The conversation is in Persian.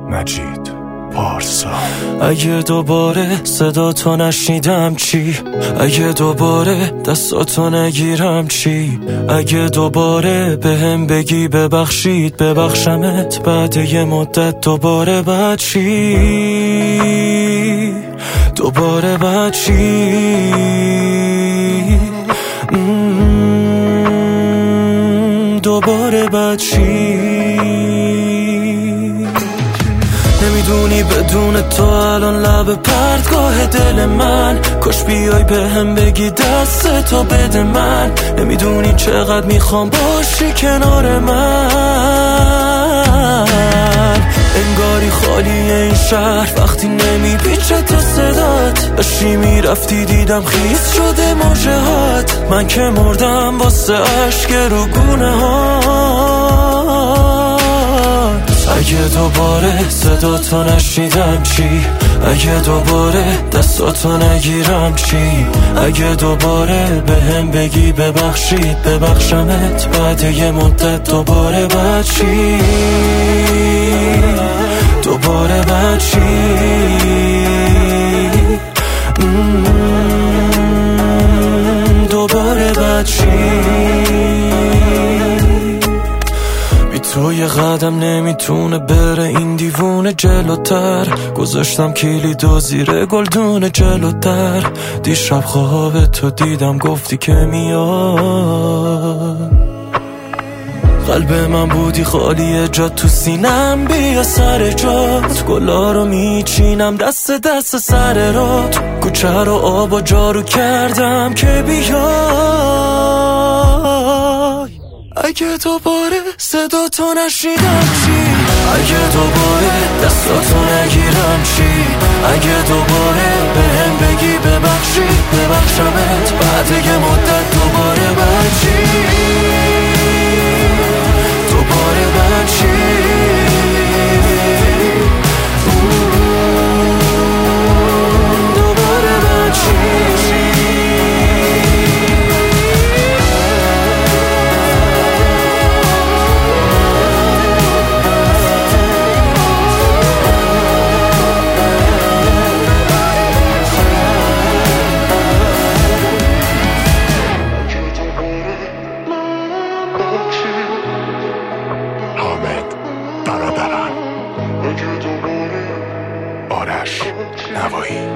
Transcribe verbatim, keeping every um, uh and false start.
مجید پارسا. اگه دوباره صدا تو نشنیدم چی؟ اگه دوباره دستاتو نگیرم چی؟ اگه دوباره به هم بگی ببخشید ببخشمت بعد یه مدت دوباره بعد چی؟ دوباره بعد چی؟ دوباره بعد چی؟ نمیدونی بدون تو الان لب پرتگاه دل من، کاش بیای به هم بگی دست تو بده من. نمیدونی چقدر میخوام باشی کنار من، انگاری خالیه این شهر وقتی نمیپیچه تو صدات. داشتی میرفتی دیدم خیس شده موجهات، من که مردم واسه عشق رو گونه ها. اگه دوباره صدا تو نشیدم چی؟ اگه دوباره دستاتو نگیرم چی؟ اگه دوباره به هم بگی ببخشید ببخشمت بعد یه مدت دوباره بعد چی؟ دوباره بعد چی؟ دوباره بعد چی؟ تو یه قدم نمیتونه بره این دیوونه جلوتر. گذاشتم کلیدو زیر گلدون جلوتر. دیشب خواب تو دیدم گفتی که میاد. قلب من بودی خالیه جات تو سینم، بیا سر جات. گلا رو میچینم دست دست سر رات. کوچه رو آب و جارو کردم که بیای. اگه دوباره صدا تو نشیدم چی؟ اگه دوباره دستاتو نگیرم چی؟ اگه دوباره به هم بگی ببخشید ببخشمت بعد یه مدت دوباره بعد چی؟ دوباره بعد چی؟ دوباره بعد چی؟ برادران آرش نوایی.